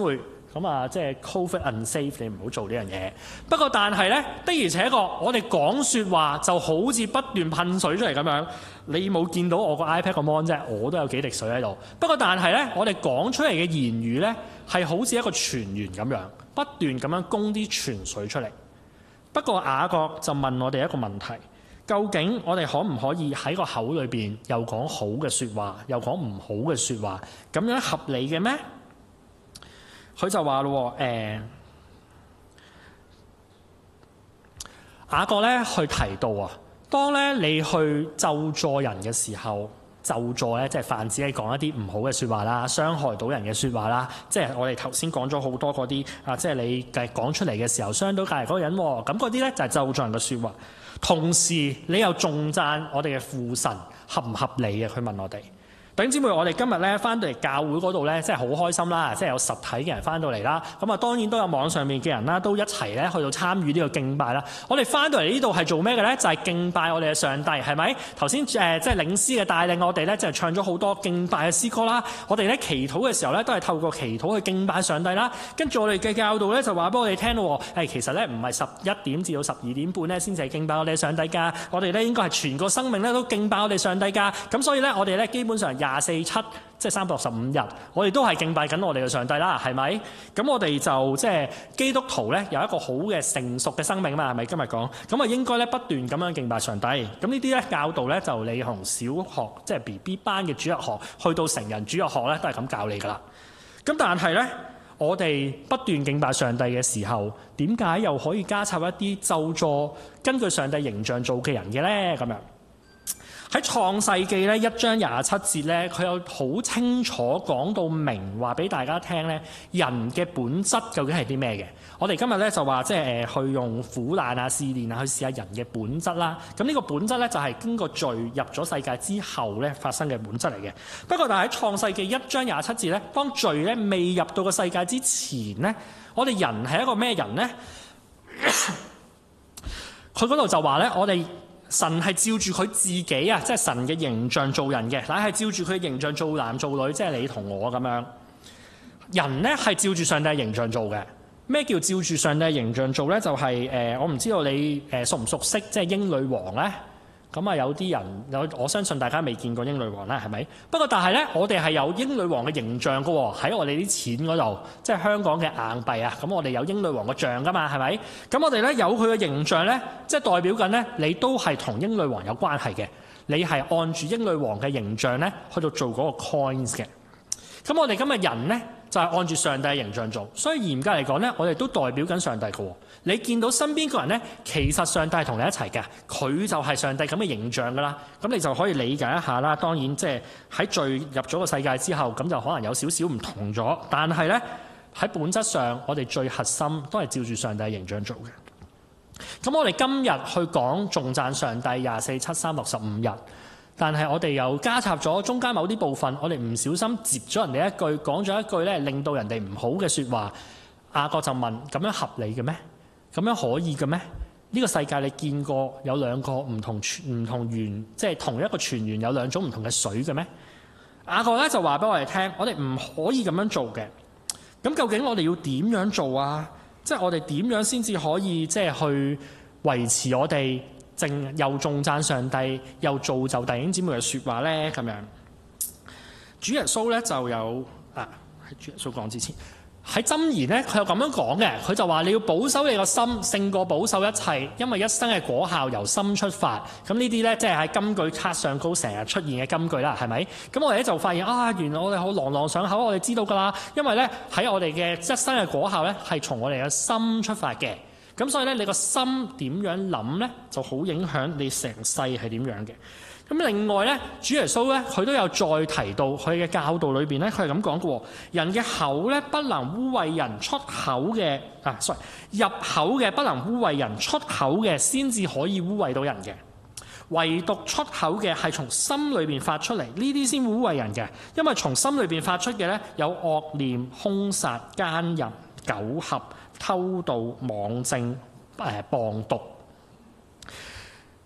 咁啊，即係 COVID unsafe， 你唔好做呢樣嘢。不過但係咧，的而且確，我哋講説話就好似不斷噴水出嚟咁樣。你冇見到我個 iPad 個 mon 啫，我都有幾滴水喺度。不過但係咧，我哋講出嚟嘅言語咧，係好似一個泉源咁樣，不斷咁樣供啲泉水出嚟。不過雅各就問我哋一個問題：究竟我哋可唔可以喺個口裏邊又講好嘅説話，又講唔好嘅説話，咁樣合理嘅咩？佢就話咯，雅各咧去提到啊，當咧你去咒詛人嘅時候，咒詛咧即係泛指係講一啲唔好嘅説話啦，傷害到人嘅説話啦，即係我哋頭先講咗好多嗰啲啊，即係你講出嚟嘅時候傷到隔離嗰個人喎，咁嗰啲咧就係咒詛人嘅説話。同時你又重讚我哋嘅父神，合唔合理嘅？佢問我哋。弟兄姊妹，我哋今日咧翻到嚟教會嗰度咧，真係好開心啦！即係有實體嘅人翻到嚟啦。咁啊，當然都有網上面嘅人啦，都一齊咧去到參與呢個敬拜啦。我哋翻到嚟呢度係做咩嘅咧？就係敬拜我哋嘅上帝，係咪？頭先即係領詩嘅帶領我哋咧，就係唱咗好多敬拜嘅詩歌啦。我哋咧祈禱嘅時候咧，都係透過祈禱去敬拜上帝啦。跟住我哋嘅教導咧，就話俾我哋聽咯。其實咧唔係11點至到12點半咧先至係敬拜我哋嘅上帝㗎。我哋咧應該係全個生命咧都敬拜我哋上帝㗎。咁所以咧，我哋咧基本上24/7。即係365日，我哋都係敬拜緊我哋嘅上帝啦，係咪？咁我哋就即係基督徒咧，有一個好嘅成熟嘅生命嘛，係咪？今日講咁啊，應該咧不斷咁樣敬拜上帝。咁呢啲咧教導咧，就你從小學即係 BB 班嘅主日學，去到成人主日學咧，都係咁教你噶啦。咁但係咧，我哋不斷敬拜上帝嘅時候，點解又可以加插一啲咒詛根據上帝形象做嘅人嘅咧？咁樣。喺創世記咧1章27節咧，佢有好清楚講到明話俾大家聽咧，人嘅本質究竟係啲咩嘅？我哋今日咧就話即係去用苦難啊、試煉啊去試下人嘅本質啦。咁呢個本質咧就係經過罪入咗世界之後咧發生嘅本質嚟嘅。不過但係喺創世記1章27節咧，當罪咧未入到個世界之前咧，我哋人係一個咩人咧？佢嗰度就話咧，我哋神係照住佢自己啊，即係神嘅形象做人嘅，乃係照住佢嘅形象做男做女，即係你同我咁樣。人咧係照住上帝嘅形象做嘅。咩叫照住上帝嘅形象做咧？就係我唔知道你熟唔熟悉即係英女王咧？咁啊有啲人我相信大家未見過英女王啦，係咪？不過但係咧，我哋係有英女王嘅形象㗎喎，喺我哋啲錢嗰度，即係香港嘅硬幣啊。咁我哋有英女王個像㗎嘛，係咪？咁我哋咧有佢嘅形象咧，即係代表緊咧，你都係同英女王有關係嘅。你係按住英女王嘅形象咧，去到做嗰個 coins 嘅。咁我哋今日人咧就係按住上帝嘅形象做，所以嚴格嚟講咧，我哋都代表緊上帝㗎喎。你見到身邊個人咧，其實上帝係同你一齊嘅，佢就係上帝咁嘅形象㗎啦。咁你就可以理解一下啦。當然即係喺罪入咗個世界之後，咁就可能有少少唔同咗。但係咧喺本質上，我哋最核心都係照住上帝嘅形象做嘅。咁我哋今日去講頌讚上帝24、7、365日。但係我哋又加插咗中間某啲部分，我哋唔小心接咗人哋一句，講咗一句咧，令到人哋唔好嘅説話。雅各就問：咁樣合理嘅咩？咁樣可以嘅咩？呢個世界你見過有兩個唔同源，即係同一個泉源有兩種唔同嘅水嘅咩？雅各咧就話俾我哋聽，我哋唔可以咁樣做嘅。咁究竟我哋要點樣做啊？即係我哋點樣先至可以即係去維持我哋又頌讚上帝，又造就弟兄姊妹嘅説話咧？咁樣主耶穌咧就有喺主耶穌講之前。喺箴言咧，佢有咁樣講嘅，佢就話你要保守你個心，勝過保守一切，因為一生嘅果效由心出發。咁呢啲咧，即係喺金句卡上高成日出現嘅金句啦，係咪？咁我哋咧就發現啊，原來我哋好朗朗上口，我哋知道㗎啦。因為咧喺我哋嘅一生嘅果效咧，係從我哋嘅心出發嘅。咁所以咧，你個心點樣諗咧，就好影響你成世係點樣嘅。咁另外咧，主耶穌咧，佢都有再提到佢嘅教導裏邊咧，佢係咁講嘅：人嘅口咧不能污穢人，出口嘅入口嘅不能污穢人，出口嘅先至可以污穢到人嘅。唯獨出口嘅係從心裏邊發出嚟，呢啲先污穢人嘅。因為從心裏邊發出嘅咧，有惡念、兇殺、奸淫、苟合、偷盜、妄證、謗讟。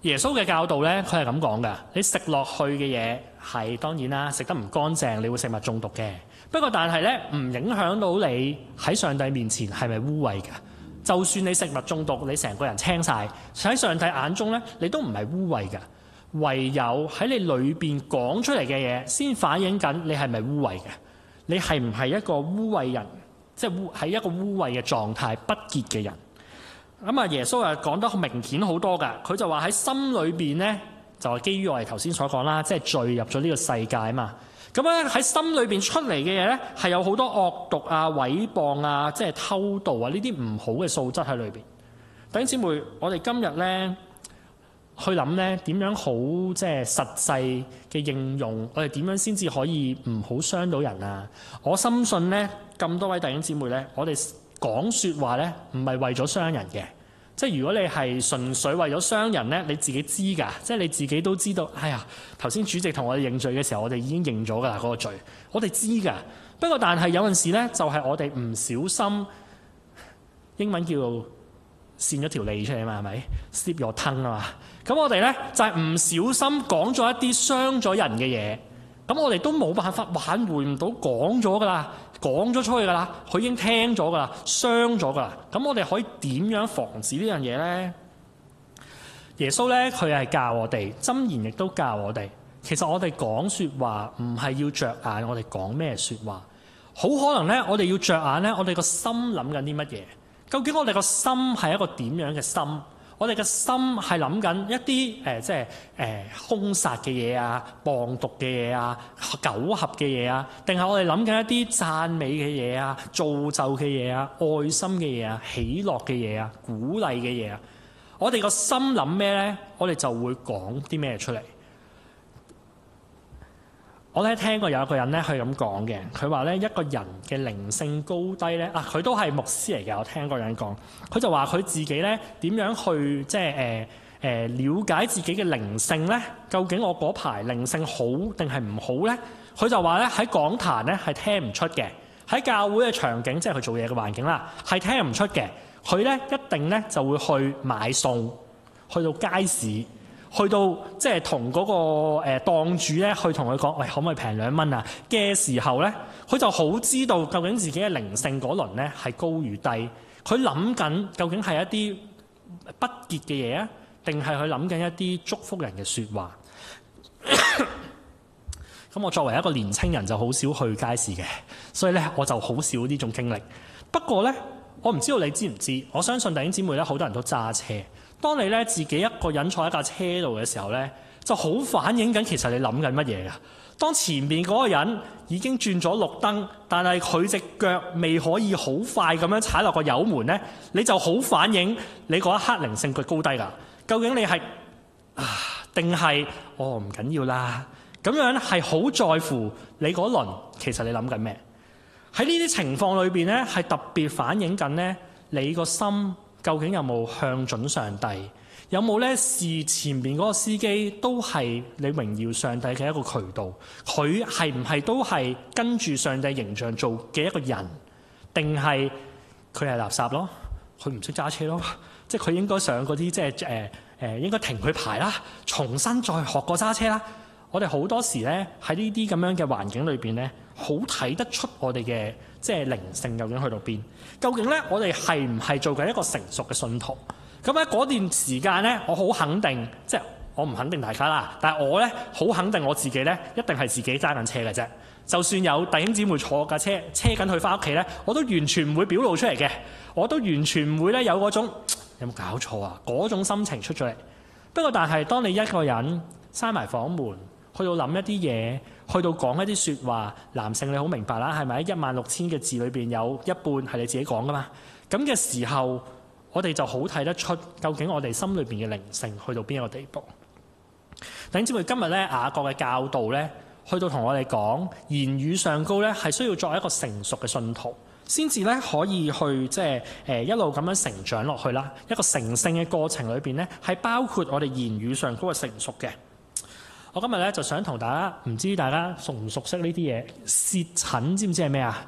耶穌嘅教導咧，佢係咁講㗎。你食落去嘅嘢係當然啦，食得唔乾淨，你會食物中毒嘅。不過但係咧，唔影響到你喺上帝面前係咪污穢㗎？就算你食物中毒，你成個人青晒，喺上帝眼中咧，你都唔係污穢㗎。唯有喺你裏邊講出嚟嘅嘢，先反映緊你係咪污穢嘅。你係唔係一個污穢人？即係喺一個污穢嘅狀態、不潔嘅人。咁啊，耶穌啊講得明顯好多㗎。佢就話喺心裏邊咧，就係基於我哋頭先所講啦，即係罪入咗呢個世界啊嘛。咁咧喺心裏邊出嚟嘅嘢咧，係有好多惡毒啊、毀謗啊、即係偷盜啊呢啲唔好嘅素質喺裏邊。弟兄姊妹，我哋今日咧去諗咧點樣好即係實際嘅應用，我哋點樣先至可以唔好傷到人啊？我深信咧，咁多位弟兄姊妹咧，我哋講説話咧，唔係為咗傷人嘅。即係如果你係純粹為咗傷人咧，你自己知㗎，即係你自己都知道。哎呀，頭先主席同我哋認罪嘅時候，我哋已經認咗㗎啦，嗰個罪，我哋知㗎。不過但係有陣時咧，就係我哋唔小心，英文叫做跣咗條脷出嚟嘛，係咪 slip your tongue 啊嘛？咁我哋咧就係唔小心講咗一啲傷咗人嘅嘢，咁我哋都冇辦法挽回唔到，講咗㗎啦。講咗出去㗎啦，佢已經聽咗㗎啦，傷咗㗎啦。咁我哋可以點樣防止呢樣嘢呢？耶穌咧，佢係教我哋，箴言亦都教我哋。其實我哋講説話唔係要着眼我哋講咩説話，好可能咧，我哋要着眼咧，我哋個心諗緊啲乜嘢？究竟我哋個心係一個點樣嘅心？我哋嘅心係諗緊一啲即係兇殺嘅嘢啊、謗讟嘅嘢啊、苟合嘅嘢啊，定係我哋諗緊一啲讚美嘅嘢啊、造就嘅嘢啊、愛心嘅嘢啊、喜樂嘅嘢啊、鼓勵嘅嘢啊？我哋個心諗咩咧？我哋就會講啲咩出嚟。我咧聽過有一個人咧，佢咁講嘅，佢話咧一個人嘅靈性高低咧，佢都係牧師嚟嘅。我聽過有人講，佢就話佢自己咧點樣去即係了解自己嘅靈性咧？究竟我嗰排靈性好定係唔好咧？佢就話咧喺講壇咧係聽唔出嘅，喺教會嘅場景即係佢做嘢嘅環境啦，係聽唔出嘅。佢咧一定咧就會去買餸，去到街市。去到即係同嗰個檔主咧，去同佢講，喂，可唔可以平2蚊啊？嘅時候咧，佢就好知道究竟自己嘅靈性嗰輪咧係高與低。佢諗緊究竟係一啲不潔嘅嘢啊，定係佢諗緊一啲祝福人嘅説話？咁我作為一個年青人就好少去街市嘅，所以咧我就好少呢種經歷。不過咧，我唔知道你知唔知？我相信弟兄姊妹咧，好多人都揸車。當你咧自己一個人坐喺架車度嘅時候咧，就好反映緊其實你諗緊乜嘢㗎。當前面嗰個人已經轉咗綠燈，但係佢隻腳未可以好快咁樣踩落個油門咧，你就好反映你嗰一刻靈性嘅高低㗎。究竟你係定係唔緊要啦？咁樣係好在乎你嗰輪其實你諗緊咩？喺呢啲情況裏邊咧，係特別反映緊咧你個心。究竟有冇向準上帝？有冇咧視前面嗰個司機都係你榮耀上帝嘅一個渠道？佢係唔係都係跟住上帝形象做嘅一個人？定係佢係垃圾咯？佢唔識揸車咯？即係佢應該上嗰啲即係應該停佢牌啦，重新再學過揸車啦。我哋好多時咧喺呢啲咁樣嘅環境裏邊咧，好睇得出我哋嘅即係靈性究竟去到邊？究竟咧我哋係唔係做緊一個成熟嘅信徒？咁喺嗰段時間咧，我好肯定，即係我唔肯定大家啦，但係我咧好肯定我自己咧，一定係自己揸緊車嘅啫。就算有弟兄姊妹坐架車緊佢翻屋企咧，我都完全唔會表露出嚟嘅，我都完全唔會咧有嗰種有冇搞錯啊嗰種心情出咗嚟。不過但係當你一個人閂埋房門，去到諗一啲嘢，去到講一啲説話，男性你好明白啦，係咪？16000嘅字裏邊有一半係你自己講噶嘛？咁嘅時候，我哋就好睇得出究竟我哋心裏邊嘅靈性去到邊一個地步。弟兄姊妹，今日咧雅各嘅教導咧，去到同我哋講言語上高咧，係需要作為一個成熟嘅信徒，先至咧可以去即係一路咁樣成長落去啦。一個成聖嘅過程裏邊咧，係包括我哋言語上高嘅成熟嘅。我今日咧就想同大家，唔知大家熟唔熟悉呢啲嘢？舌診知唔知係咩啊？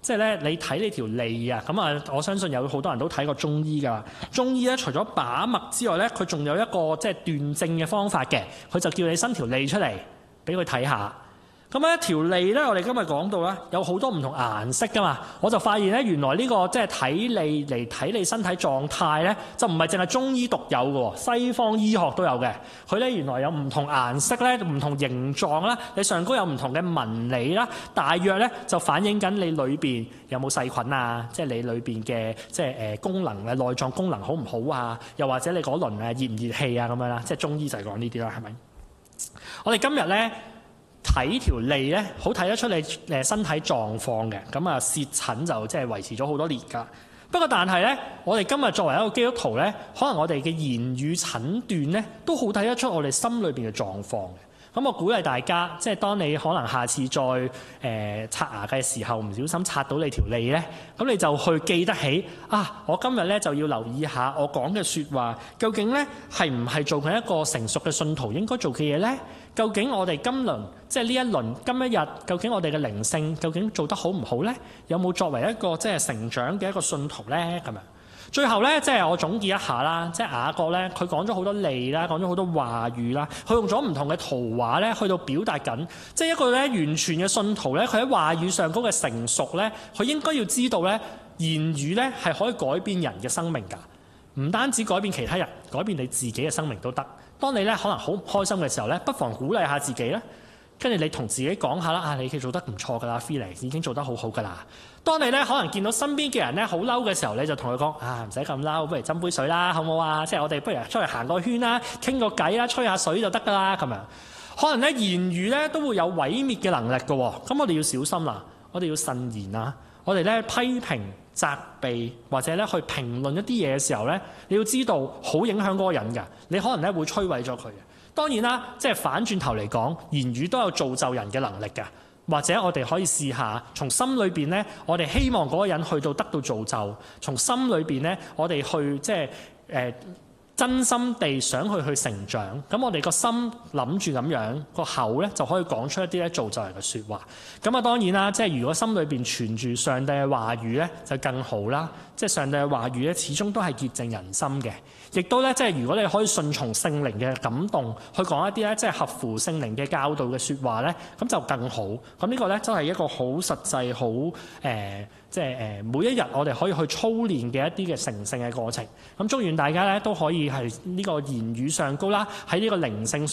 即係咧，你睇你條脷啊，咁啊，我相信有好多人都睇過中醫㗎。中醫咧，除咗把脈之外咧，佢仲有一個即係斷症嘅方法嘅，佢就叫你伸條脷出嚟，俾佢睇下。咁咧條脷咧，我哋今日講到咧，有好多唔同顏色㗎嘛。我就發現咧，原來呢個即係睇脷嚟睇你身體狀態咧，就唔係淨係中醫獨有嘅喎，西方醫學都有嘅。佢咧原來有唔同顏色咧，唔同形狀啦，你上高有唔同嘅紋理啦，大約咧就反映緊你裏邊有冇細菌啊，即係你裏邊嘅即係功能嘅內臟功能好唔好啊，又或者你嗰輪熱唔熱氣啊咁樣啦，即係中醫就係講呢啲啦，係咪？我哋今日咧，睇條脷咧，好睇得出你身體狀況嘅。咁啊，舌診就即係維持咗好多年㗎。不過但係咧，我哋今日作為一個基督徒咧，可能我哋嘅言語診斷咧，都好睇得出我哋心裏邊嘅狀況嘅。咁我鼓勵大家，即係當你可能下次再刷牙嘅時候，唔小心刷到你條脷咧，咁你就去記得起啊！我今日咧就要留意下我講嘅説話，究竟咧係唔係做緊一個成熟嘅信徒應該做嘅嘢咧？究竟我哋今輪即係呢一輪今一日，究竟我哋嘅靈性究竟做得好唔好咧？有冇作為一個即係成長嘅一個信徒咧？咁樣。最後咧，即係我總結一下啦，即係雅各咧，佢講咗好多脷啦，講咗好多話語啦，佢用咗唔同嘅圖畫咧，去到表達緊，即係一個咧完全嘅信徒咧，佢喺話語上嗰個成熟咧，佢應該要知道咧，言語咧係可以改變人嘅生命㗎，唔單止改變其他人，改變你自己嘅生命都得。當你咧可能好唔開心嘅時候咧，不妨鼓勵下自己啦，跟住你同自己講下啦，你其實做得唔錯㗎啦 Felix 已經做得好好㗎啦。當你咧可能見到身邊嘅人咧好嬲嘅時候，你就同佢講唔使咁嬲，不如斟杯水啦，好唔好啊？即係我哋不如出去行個圈啦，傾個偈啦，吹下水就得㗎啦咁樣。可能咧言語咧都會有毀滅嘅能力㗎喎，咁我哋要小心啦，我哋要慎言啦，我哋咧批評、責備或者咧去評論一啲嘢嘅時候咧，你要知道好影響嗰個人㗎，你可能咧會摧毀咗佢嘅。當然啦，即係反轉頭嚟講，言語都有造就人嘅能力㗎。或者我哋可以試下，從心裏邊咧，我哋希望嗰個人去到得到造就；從心裏邊咧，我哋去即係真心地想去成長。咁我哋個心諗住咁樣，個口咧就可以講出一啲咧造就人嘅説話。咁啊當然啦，即係如果心裏邊存住上帝嘅話語咧，就更好啦。即係上帝嘅話語咧，始終都係潔淨人心嘅。亦都咧，即係如果你可以順從聖靈嘅感動，去講一啲咧，即係合乎聖靈嘅教導嘅説話咧，咁就更好。咁呢個咧，真係一個好實際、好即係每一日我哋可以去操練嘅一啲嘅成聖嘅過程。咁祝願大家咧都可以係呢個言語上高啦，喺呢個靈性